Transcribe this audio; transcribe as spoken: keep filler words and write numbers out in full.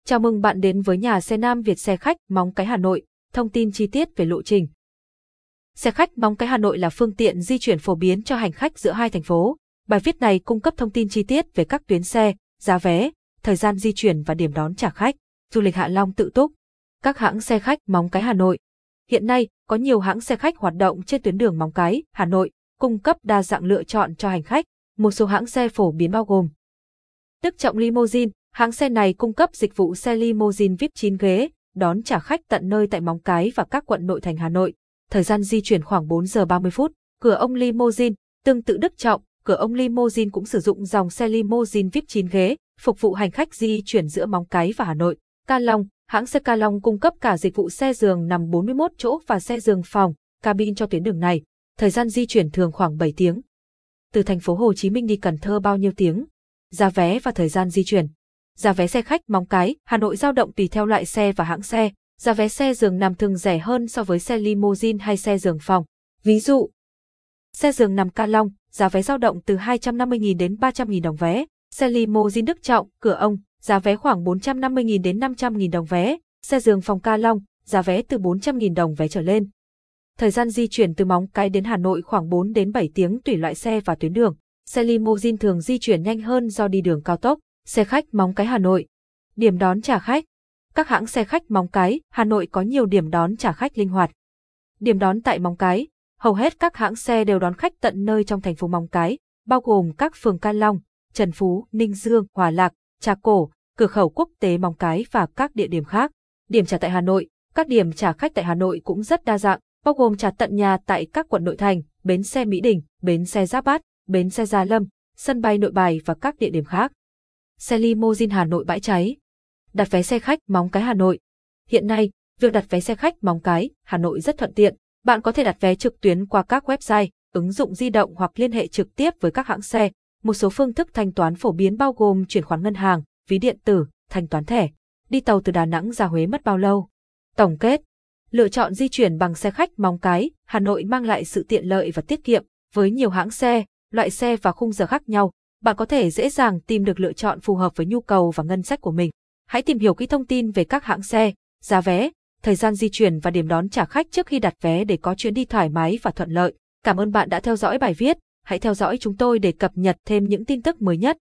Chào mừng bạn đến với nhà xe Nam Việt xe khách Móng Cái Hà Nội, thông tin chi tiết về lộ trình. Xe khách Móng Cái Hà Nội là phương tiện di chuyển phổ biến cho hành khách giữa hai thành phố. Bài viết này cung cấp thông tin chi tiết về các tuyến xe, giá vé, thời gian di chuyển và điểm đón trả khách. Du lịch Hạ Long tự túc. Các hãng xe khách Móng Cái Hà Nội. Hiện nay, có nhiều hãng xe khách hoạt động trên tuyến đường Móng Cái, Hà Nội, cung cấp đa dạng lựa chọn cho hành khách. Một số hãng xe phổ biến bao gồm Đức Trọng Limousine. Hãng xe này cung cấp dịch vụ xe limousine vi ai pi chín ghế, đón trả khách tận nơi tại Móng Cái và các quận nội thành Hà Nội. Thời gian di chuyển khoảng bốn giờ ba mươi phút. Cửa ông Limousine, tương tự Đức Trọng, Cửa ông Limousine cũng sử dụng dòng xe limousine vi ai pi chín ghế, phục vụ hành khách di chuyển giữa Móng Cái và Hà Nội. Ca Long, hãng xe Ca Long cung cấp cả dịch vụ xe giường nằm bốn mươi mốt chỗ và xe giường phòng, cabin cho tuyến đường này. Thời gian di chuyển thường khoảng bảy tiếng. Từ thành phố Hồ Chí Minh đi Cần Thơ bao nhiêu tiếng? Giá vé và thời gian di chuyển. Giá vé xe khách Móng Cái, Hà Nội dao động tùy theo loại xe và hãng xe. Giá vé xe giường nằm thường rẻ hơn so với xe limousine hay xe giường phòng. Ví dụ, xe giường nằm Ca Long, giá vé dao động từ hai trăm năm mươi nghìn đến ba trăm nghìn đồng vé. Xe limousine Đức Trọng, Cửa ông, giá vé khoảng bốn trăm năm mươi nghìn đến năm trăm nghìn đồng vé. Xe giường phòng Ca Long, giá vé từ bốn trăm nghìn đồng vé trở lên. Thời gian di chuyển từ Móng Cái đến Hà Nội khoảng bốn đến bảy tiếng tùy loại xe và tuyến đường. Xe limousine thường di chuyển nhanh hơn do đi đường cao tốc. Xe khách Móng Cái Hà Nội. Điểm đón trả khách. Các hãng xe khách Móng Cái, Hà Nội có nhiều điểm đón trả khách linh hoạt. Điểm đón tại Móng Cái. Hầu hết các hãng xe đều đón khách tận nơi trong thành phố Móng Cái, bao gồm các phường Ca Long, Trần Phú, Ninh Dương, Hòa Lạc, Trà Cổ, cửa khẩu quốc tế Móng Cái và các địa điểm khác. Điểm trả tại Hà Nội. Các điểm trả khách tại Hà Nội cũng rất đa dạng, bao gồm trả tận nhà tại các quận nội thành, bến xe Mỹ Đình, bến xe Giáp Bát, bến xe Gia Lâm, sân bay Nội Bài và các địa điểm khác. Xe limousine Hà Nội bãi cháy. Đặt vé xe khách Móng Cái Hà Nội. Hiện nay, việc đặt vé xe khách Móng Cái, Hà Nội rất thuận tiện. Bạn có thể đặt vé trực tuyến qua các website, ứng dụng di động hoặc liên hệ trực tiếp với các hãng xe. Một số phương thức thanh toán phổ biến bao gồm chuyển khoản ngân hàng, ví điện tử, thanh toán thẻ. Đi tàu từ Đà Nẵng ra Huế mất bao lâu? Tổng kết. Lựa chọn di chuyển bằng xe khách Móng Cái, Hà Nội mang lại sự tiện lợi và tiết kiệm. Với nhiều hãng xe, loại xe và khung giờ khác nhau, bạn có thể dễ dàng tìm được lựa chọn phù hợp với nhu cầu và ngân sách của mình. Hãy tìm hiểu kỹ thông tin về các hãng xe, giá vé, thời gian di chuyển và điểm đón trả khách trước khi đặt vé để có chuyến đi thoải mái và thuận lợi. Cảm ơn bạn đã theo dõi bài viết. Hãy theo dõi chúng tôi để cập nhật thêm những tin tức mới nhất.